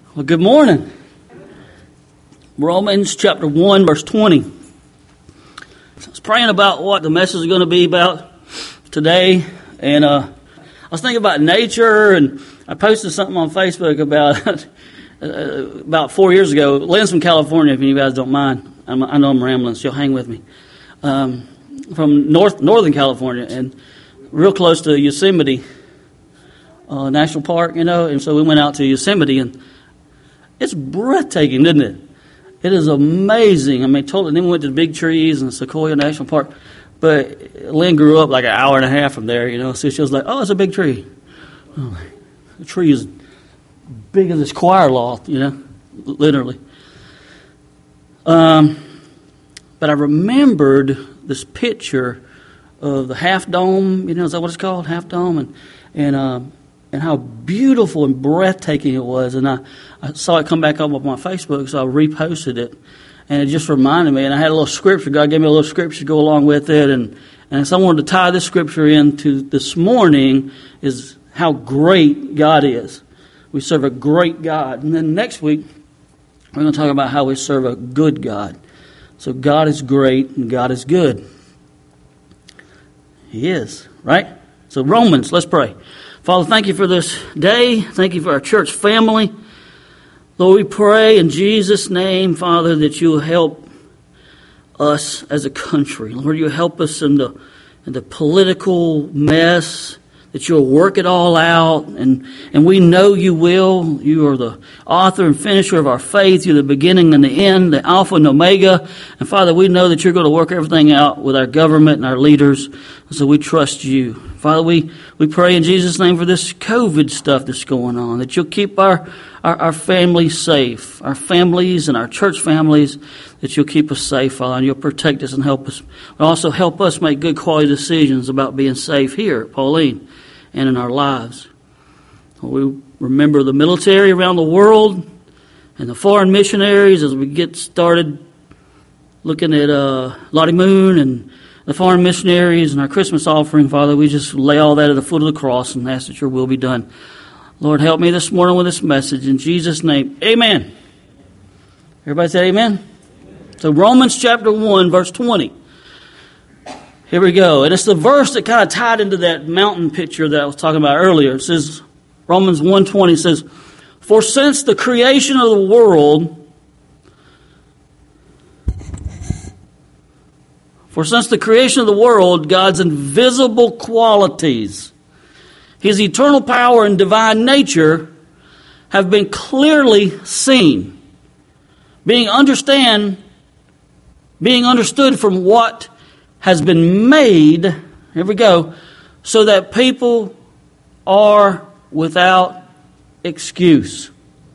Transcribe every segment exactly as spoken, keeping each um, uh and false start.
Well, good morning. Romans chapter one, verse twenty. So I was praying about what the message is going to be about today, and uh, I was thinking about nature, and I posted something on Facebook about uh, about four years ago. Lynn's from California, if you guys don't mind. I'm, I know I'm rambling, so you'll hang with me. Um, from north northern California, and real close to Yosemite uh, National Park, you know, and so we went out to Yosemite, and it's breathtaking, isn't it? It is amazing. I mean, totally. Then we went to the big trees and Sequoia National Park. But Lynn grew up like an hour and a half from there, you know. So she was like, "Oh, it's a big tree." Oh, the tree is big as this choir loft, you know, literally. Um, but I remembered this picture of the Half Dome. You know, is that what it's called, Half Dome? And and um, and how beautiful and breathtaking it was. And I, I saw it come back up on my Facebook, so I reposted it. And it just reminded me, and I had a little scripture. God gave me a little scripture to go along with it. And, and so I wanted to tie this scripture into this morning is how great God is. We serve a great God. And then next week, we're going to talk about how we serve a good God. So God is great and God is good. He is, right? So Romans, let's pray. Father, thank you for this day. Thank you for our church family. Lord, we pray in Jesus' name, Father, that you will help us as a country. Lord, you help us in the in the political mess, that you'll work it all out, and, and we know you will. You are the author and finisher of our faith. You're the beginning and the end, the Alpha and Omega. And Father, we know that you're going to work everything out with our government and our leaders, so we trust you. Father, we, we pray in Jesus' name for this COVID stuff that's going on, that you'll keep our, our, our families safe, our families and our church families, that you'll keep us safe, Father, and you'll protect us and help us. But also help us make good quality decisions about being safe here at Pauline and in our lives. We remember the military around the world and the foreign missionaries as we get started looking at uh, Lottie Moon and the foreign missionaries and our Christmas offering. Father, we just lay all that at the foot of the cross and ask that your will be done. Lord, help me this morning with this message. In Jesus' name, amen. Everybody say amen? So Romans chapter one, verse twenty. Here we go. And it's the verse that kind of tied into that mountain picture that I was talking about earlier. It says, Romans one twenty says, "For since the creation of the world, for since the creation of the world, God's invisible qualities, his eternal power and divine nature have been clearly seen, being understand, being understood from what has been made," here we go, "so that people are without excuse."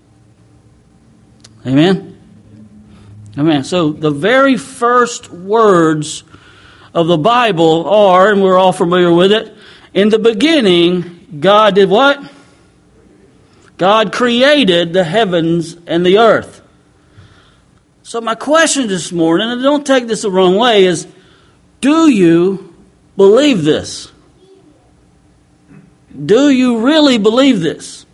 Amen? Amen. So the very first words of the Bible are, and we're all familiar with it, in the beginning, God did what? God created the heavens and the earth. So my question this morning, and don't take this the wrong way, is, do you believe this? Do you really believe this?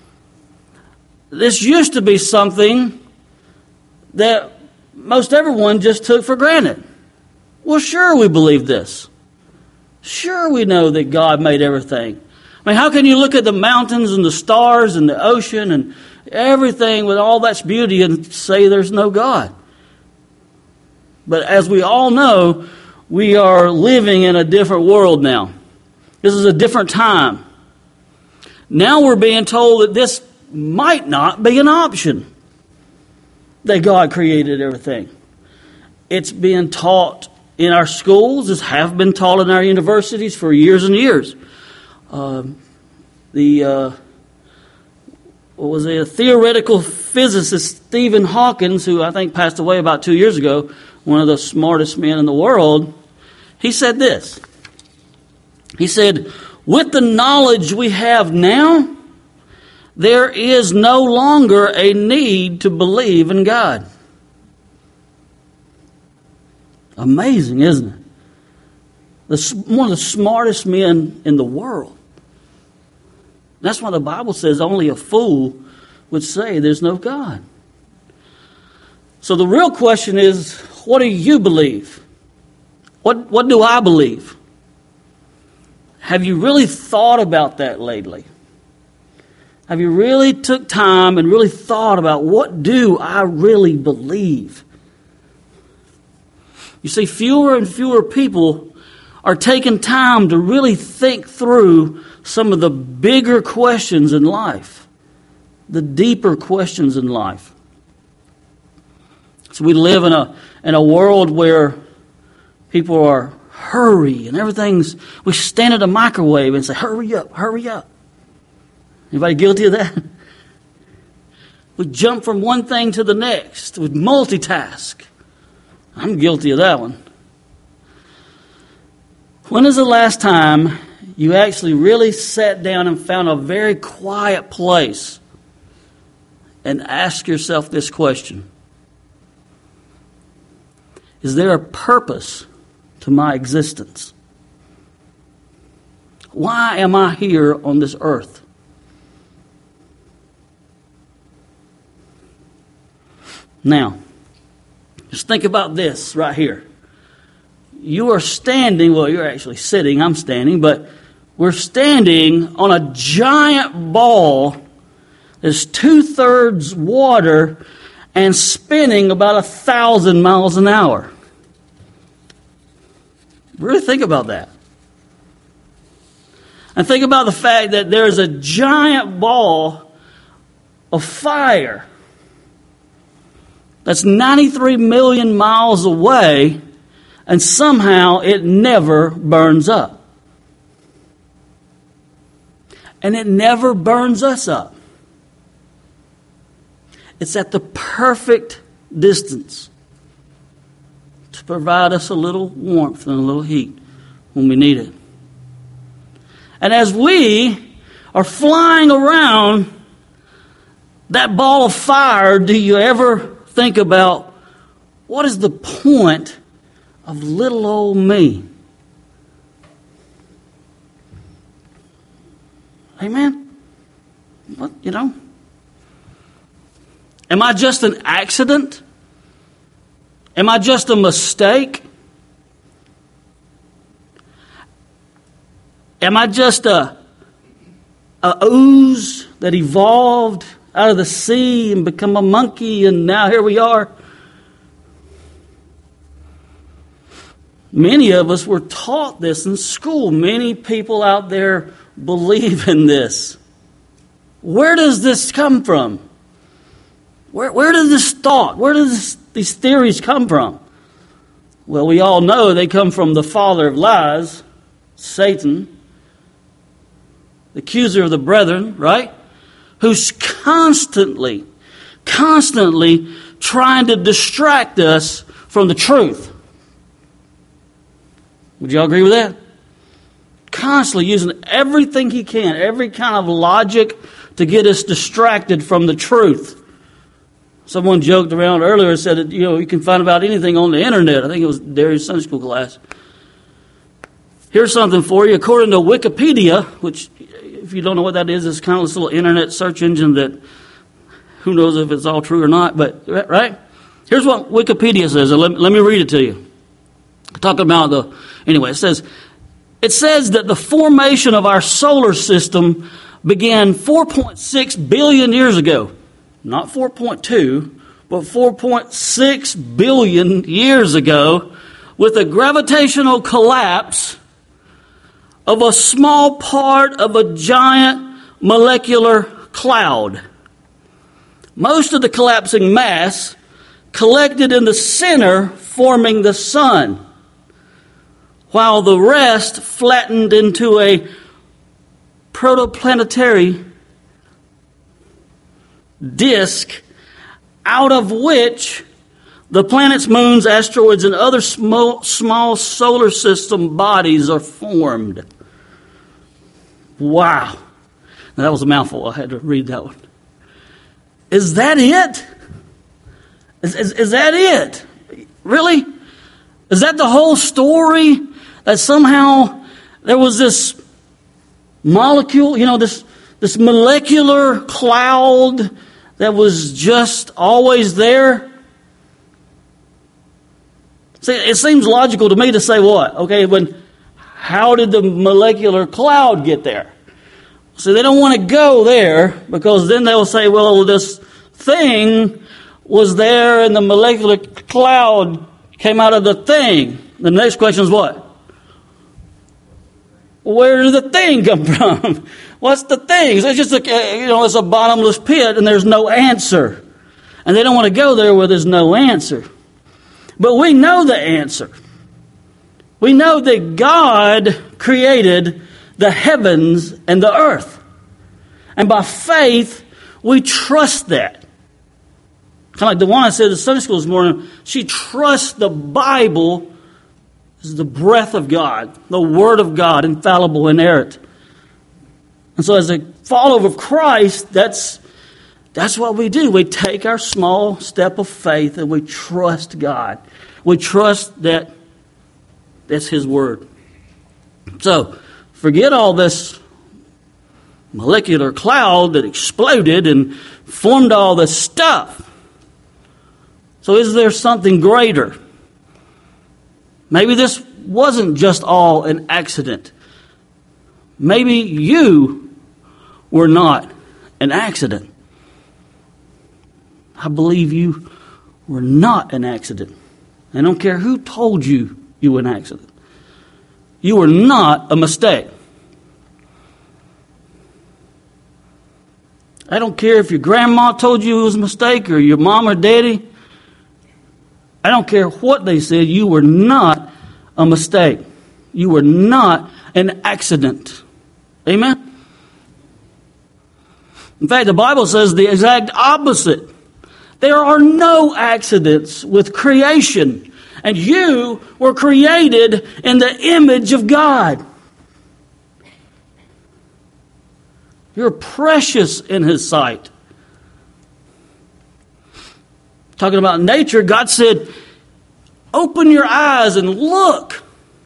This used to be something that most everyone just took for granted. Well, sure we believe this. Sure we know that God made everything. I mean, how can you look at the mountains and the stars and the ocean and everything with all that's beauty and say there's no God? But as we all know, we are living in a different world now. This is a different time. Now we're being told that this might not be an option, that God created everything. It's being taught in our schools. It's have been taught in our universities for years and years. Um, the uh, what was it? A theoretical physicist, Stephen Hawking, who I think passed away about two years ago, one of the smartest men in the world, he said this. He said, "With the knowledge we have now, there is no longer a need to believe in God." Amazing, isn't it? The, one of the smartest men in the world. That's why the Bible says only a fool would say there's no God. So the real question is, what do you believe? What, what do I believe? Have you really thought about that lately? Have you really took time and really thought about what do I really believe? You see, fewer and fewer people are taking time to really think through some of the bigger questions in life, the deeper questions in life. So we live in a in a world where people are hurry and everything's, we stand at a microwave and say, hurry up, hurry up. Anybody guilty of that? We jump from one thing to the next. We multitask. I'm guilty of that one. When is the last time you actually really sat down and found a very quiet place and asked yourself this question? Is there a purpose to my existence? Why am I here on this earth? Now, just think about this right here. You are standing, well, you're actually sitting, I'm standing, but we're standing on a giant ball that's two-thirds water and spinning about a thousand miles an hour. Really think about that. And think about the fact that there's a giant ball of fire that's ninety-three million miles away, and somehow it never burns up. And it never burns us up. It's at the perfect distance to provide us a little warmth and a little heat when we need it. And as we are flying around that ball of fire, do you ever think about what is the point of little old me? Amen? What, you know? Am I just an accident? Am I just a mistake? Am I just a, a ooze that evolved out of the sea and become a monkey and now here we are? Many of us were taught this in school. Many people out there believe in this. Where does this come from? Where, where does this thought, where does these theories come from? Well, we all know they come from the father of lies, Satan, the accuser of the brethren, right? Who's constantly, constantly trying to distract us from the truth. Would you all agree with that? Constantly using everything he can, every kind of logic to get us distracted from the truth. Someone joked around earlier and said that, you know, you can find about anything on the internet. I think it was Darius' Sunday school class. Here's something for you. According to Wikipedia, which, if you don't know what that is, it's kind of this little internet search engine that who knows if it's all true or not, but, right? Here's what Wikipedia says. Let, let me read it to you. Talking about the, anyway, it says, it says that the formation of our solar system began four point six billion years ago. Not four point two, but four point six billion years ago with a gravitational collapse of a small part of a giant molecular cloud. Most of the collapsing mass collected in the center, forming the sun, while the rest flattened into a protoplanetary disk out of which the planets, moons, asteroids, and other small, small solar system bodies are formed. Wow. Now, that was a mouthful. I had to read that one. Is that it? Is, is, is that it? Really? Is that the whole story? That somehow there was this molecule, you know, this, this molecular cloud that was just always there? See, it seems logical to me to say what? Okay, when how did the molecular cloud get there? So they don't want to go there because then they'll say, well, this thing was there and the molecular cloud came out of the thing. The next question is what? Where did the thing come from? What's the thing? So it's just a, you know, it's a bottomless pit and there's no answer. And they don't want to go there where there's no answer. But we know the answer. We know that God created the heavens and the earth. And by faith, we trust that. Kind of like the one I said at Sunday school this morning, she trusts the Bible as the breath of God, the Word of God, infallible, inerrant. And so as a follower of Christ, that's, that's what we do. We take our small step of faith and we trust God. We trust that that's His Word. So, forget all this molecular cloud that exploded and formed all this stuff. So is there something greater? Maybe this wasn't just all an accident. Maybe you were not an accident. I believe you were not an accident. I don't care who told you you were an accident. You were not a mistake. I don't care if your grandma told you it was a mistake or your mom or daddy. I don't care what they said. You were not a mistake. You were not an accident. Amen? In fact, the Bible says the exact opposite. There are no accidents with creation. And you were created in the image of God. You're precious in His sight. Talking about nature, God said, open your eyes and look.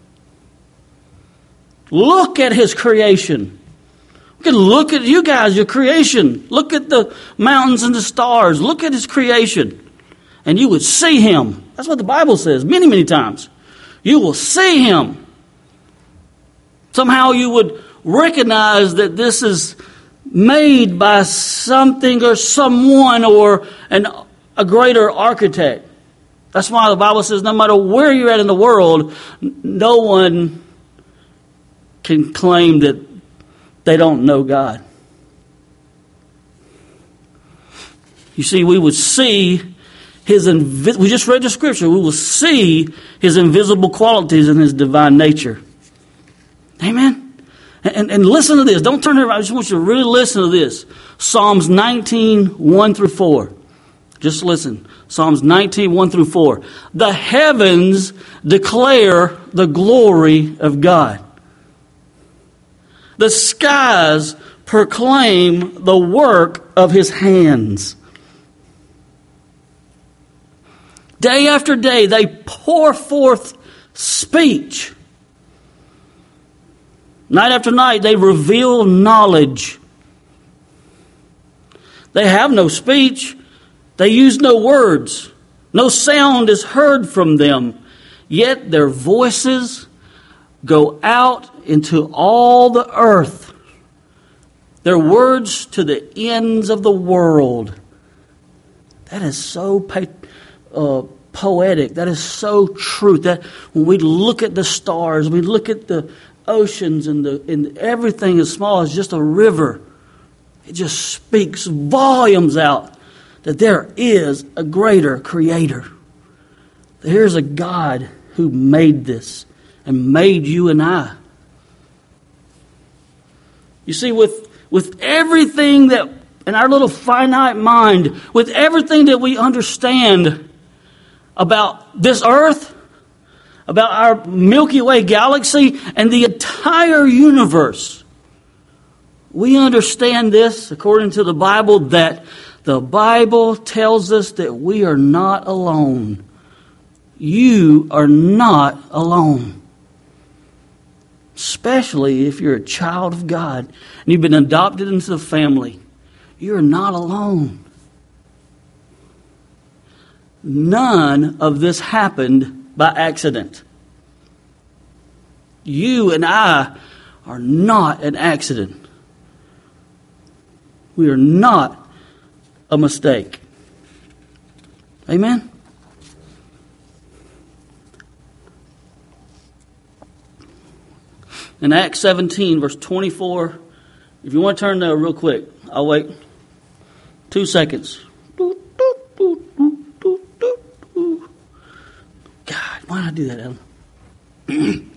Look at His creation. You can look at you guys, your creation. Look at the mountains and the stars. Look at His creation. And you would see Him. That's what the Bible says many, many times. You will see Him. Somehow you would recognize that this is made by something or someone or an, a greater architect. That's why the Bible says no matter where you're at in the world, no one can claim that they don't know God. You see, we would see His invi- we just read the scripture. We will see His invisible qualities in His divine nature. Amen. And, and, and listen to this. Don't turn it around. I just want you to really listen to this. Psalms nineteen, one through four. Just listen. Psalms nineteen, one through four. The heavens declare the glory of God. The skies proclaim the work of His hands. Day after day, they pour forth speech. Night after night, they reveal knowledge. They have no speech. They use no words. No sound is heard from them. Yet their voices go out into all the earth. Their words to the ends of the world. That is so uh, poetic. That is so true. That when we look at the stars, we look at the oceans and the and everything as small as just a river. It just speaks volumes out that there is a greater creator. There's a God who made this and made you and I. You see, with, with everything that, in our little finite mind, with everything that we understand about this earth, about our Milky Way galaxy, and the entire universe, we understand this, according to the Bible, that the Bible tells us that we are not alone. You are not alone. Especially if you're a child of God and you've been adopted into the family. You're not alone. none of this happened by accident. You and I are not an accident. We are not a mistake. Amen? In Acts seventeen, verse twenty-four, if you want to turn there real quick, I'll wait two seconds. God, why did I do that, Ellen?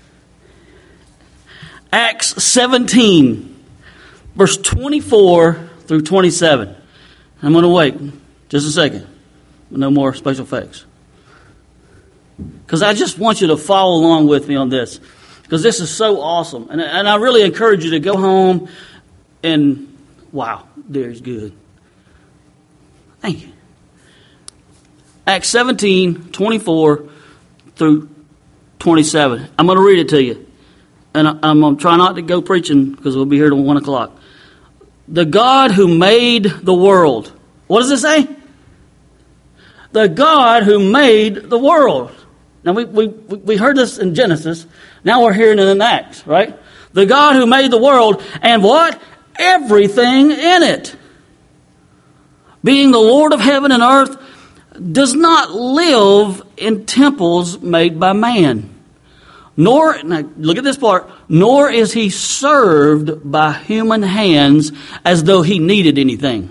Acts seventeen, verse twenty-four through twenty-seven. I'm going to wait just a second. No more special effects. Because I just want you to follow along with me on this. Because this is so awesome. And, and I really encourage you to go home and, wow, there's good. Thank you. Acts seventeen, twenty-four through twenty-seven. I'm going to read it to you. And I, I'm going to try not to go preaching because we'll be here till one o'clock. The God who made the world. What does it say? The God who made the world. Now, we, we, we heard this in Genesis. Now we're hearing it in Acts, right? The God who made the world and what? Everything in it. Being the Lord of heaven and earth, does not live in temples made by man. Nor, now look at this part, nor is he served by human hands as though he needed anything.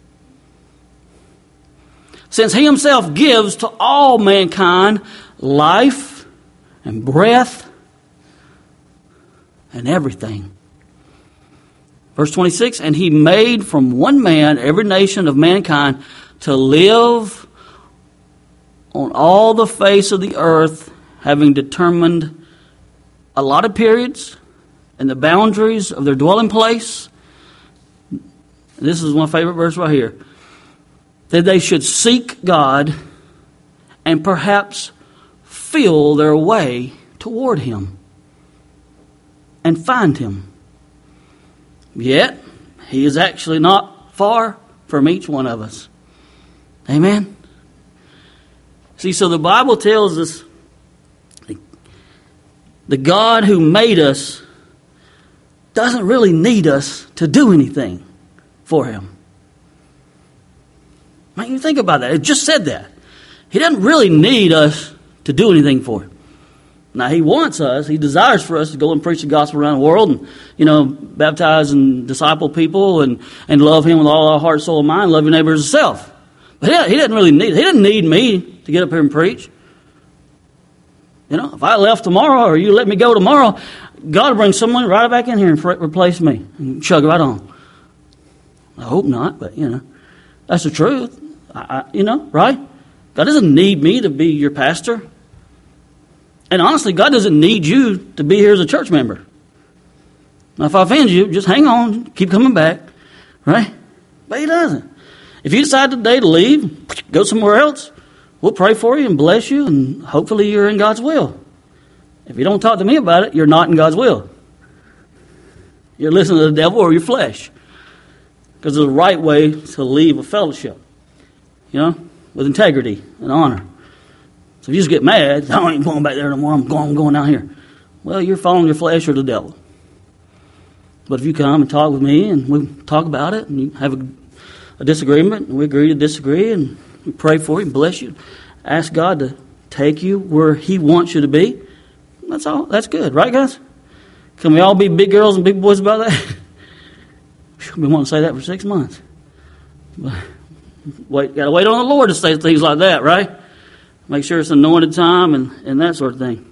Since he himself gives to all mankind life and breath and everything. Verse twenty-six, and he made from one man every nation of mankind to live on all the face of the earth, having determined allotted periods and the boundaries of their dwelling place. This is my favorite verse right here. That they should seek God and perhaps feel their way toward Him and find Him. Yet, He is actually not far from each one of us. Amen? See, so the Bible tells us the God who made us doesn't really need us to do anything for Him. I mean, you think about that. It just said that. He doesn't really need us to do anything for Him. Now, He wants us, He desires for us to go and preach the gospel around the world and, you know, baptize and disciple people and, and love Him with all our heart, soul, and mind, love your neighbor as yourself. But He, he doesn't really need, He doesn't need me to get up here and preach. You know, if I left tomorrow or you let me go tomorrow, God will bring someone right back in here and replace me and chug right on. I hope not, but, you know, that's the truth. I, I, you know, right? God doesn't need me to be your pastor. And honestly, God doesn't need you to be here as a church member. Now, if I offend you, just hang on, keep coming back, right? But He doesn't. If you decide today to leave, go somewhere else, we'll pray for you and bless you, and hopefully you're in God's will. If you don't talk to me about it, you're not in God's will. You're listening to the devil or your flesh. Because there's a right way to leave a fellowship, you know, with integrity and honor. So if you just get mad, I ain't going back there no more, I'm going, I'm going down here. Well, you're following your flesh or the devil. But if you come and talk with me and we talk about it and you have a, a disagreement and we agree to disagree and we pray for you and bless you, ask God to take you where He wants you to be, that's all. That's good, right, guys? Can we all be big girls and big boys about that? We've been wanting to say that for six months. But wait, got to wait on the Lord to say things like that, right? Make sure it's anointed time and, and that sort of thing.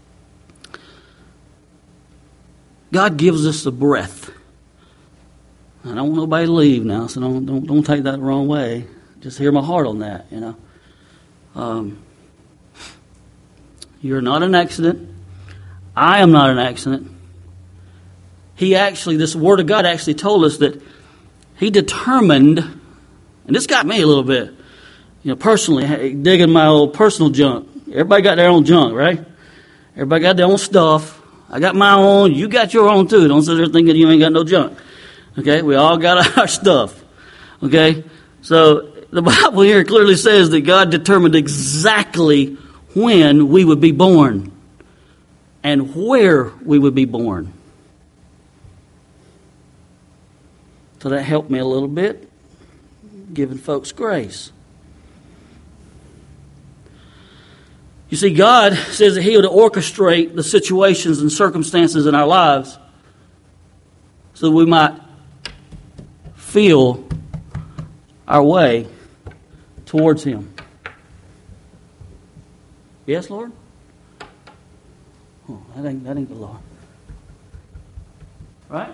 God gives us the breath. I don't want nobody to leave now, so don't don't don't take that the wrong way. Just hear my heart on that, you know. Um, you're not an accident. I am not an accident. He actually, this Word of God actually told us that He determined, and this got me a little bit, you know, personally, digging my old personal junk. Everybody got their own junk, right? Everybody got their own stuff. I got my own. You got your own too. Don't sit there thinking you ain't got no junk. Okay? We all got our stuff. Okay? So The Bible here clearly says that God determined exactly when we would be born and where we would be born. So that helped me a little bit, giving folks grace. You see, God says that He would orchestrate the situations and circumstances in our lives so that we might feel our way towards Him. Yes, Lord? Oh, that ain't, that ain't the Lord. Right?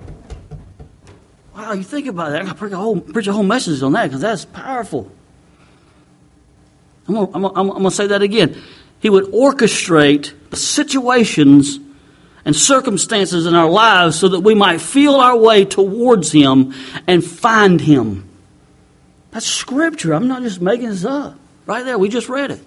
Wow, you think about that. I got to preach a whole, preach a whole message on that because that's powerful. I'm going I'm I'm I'm to say that again. He would orchestrate the situations and circumstances in our lives so that we might feel our way towards Him and find Him. That's Scripture. I'm not just making this up. Right there, we just read it.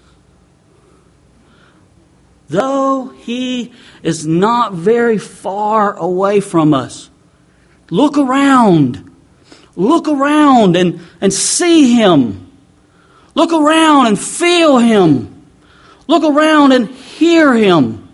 Though He is not very far away from us, look around. Look around and, and see Him. Look around and feel Him. Look around and hear Him.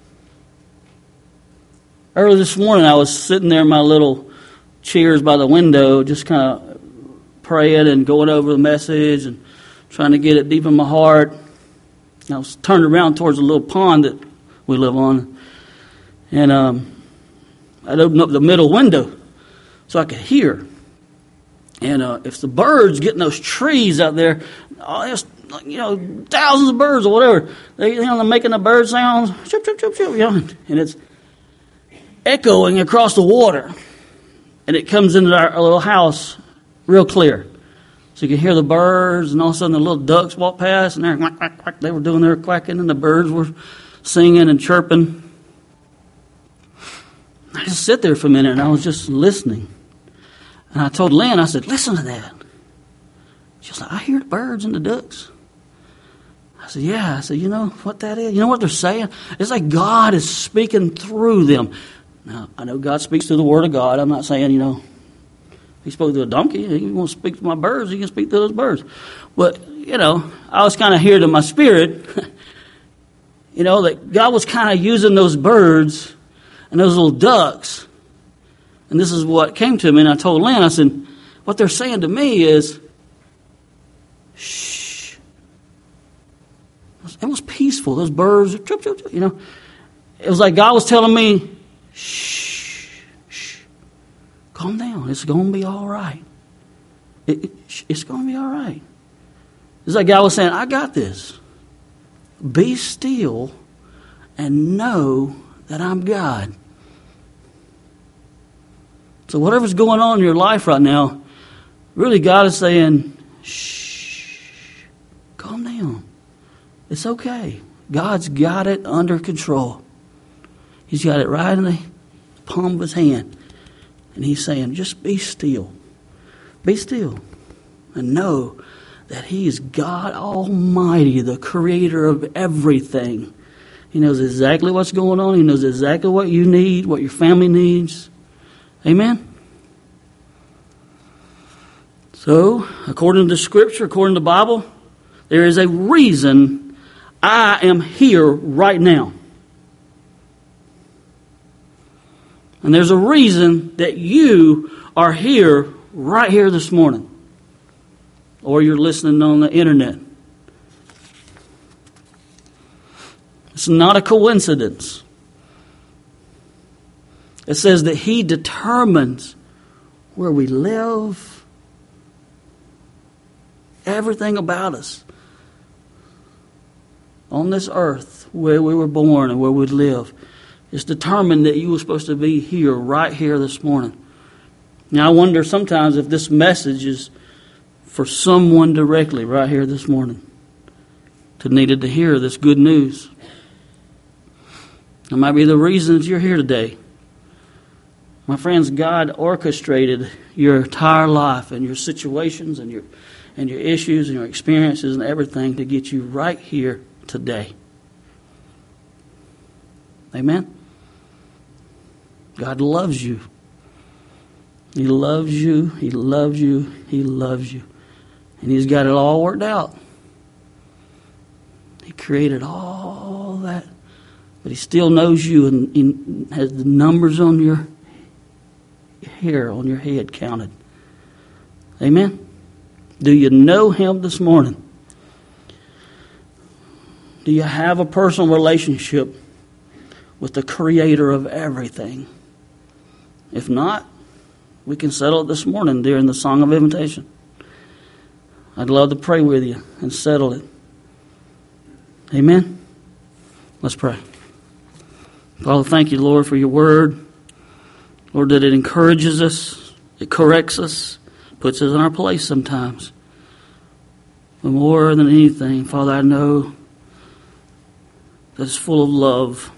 Early this morning, I was sitting there in my little chairs by the window, just kind of praying and going over the message and trying to get it deep in my heart. And I was turned around towards a little pond that we live on. And um, I'd opened up the middle window so I could hear. And uh, if the birds get in those trees out there, oh, there's, you know, thousands of birds or whatever. They, you know, they're making the bird sounds, chip, chip, chip, chip, you know, and it's echoing across the water. And it comes into our, our little house real clear. So you can hear the birds, and all of a sudden the little ducks walk past, and they're quack, quack, quack. They were doing their quacking, and the birds were singing and chirping. I just sit there for a minute, and I was just listening. And I told Lynn, I said, listen to that. She was like, I hear the birds and the ducks. I said, yeah. I said, you know what that is? You know what they're saying? It's like God is speaking through them. Now, I know God speaks through the Word of God. I'm not saying, you know, He spoke to a donkey. He wants to speak to my birds. He can speak to those birds. But, you know, I was kind of hearing in my spirit, you know, that God was kind of using those birds and those little ducks. And this is what came to me, and I told Lynn, I said, what they're saying to me is, shh. It was peaceful. Those birds, chirp, chirp, chirp, you know. It was like God was telling me, shh, shh, calm down. It's going to be all right. It, it, it's going to be all right. It's like God was saying, I got this. Be still and know that I'm God. So whatever's going on in your life right now, really God is saying, shh, calm down. It's okay. God's got it under control. He's got it right in the palm of His hand. And He's saying, just be still. Be still. And know that He is God Almighty, the creator of everything. He knows exactly what's going on. He knows exactly what you need, what your family needs. Amen? So, according to Scripture, according to the Bible, there is a reason I am here right now. And there's a reason that you are here right here this morning. Or you're listening on the internet. It's not a coincidence. It says that He determines where we live, everything about us on this earth, where we were born and where we live. It's determined that you were supposed to be here, right here this morning. Now I wonder sometimes if this message is for someone directly right here this morning that needed to hear this good news. That might be the reasons you're here today. My friends, God orchestrated your entire life and your situations and your and your issues and your experiences and everything to get you right here today. Amen? God loves you. He loves you. He loves you. He loves you. And He's got it all worked out. He created all that. But He still knows you and, and has the numbers on your hair, on your head counted. Amen? Do you know Him this morning? Do you have a personal relationship with the Creator of everything? If not, we can settle it this morning during the song of invitation. I'd love to pray with you and settle it. Amen? Let's pray. Father, thank you, Lord, for your word. Lord, that it encourages us, it corrects us, puts us in our place sometimes. But more than anything, Father, I know that it's full of love.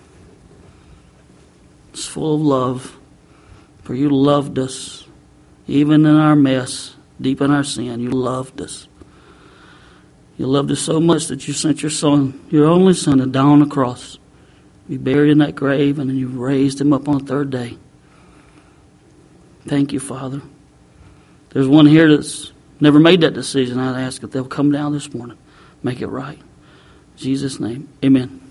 It's full of love. For you loved us, even in our mess, deep in our sin, you loved us. You loved us so much that you sent your son, your only son, to die on the cross. You buried in that grave, and then you raised him up on the third day. Thank you, Father. There's one here that's never made that decision. I'd ask if they'll come down this morning, make it right. In Jesus' name, amen.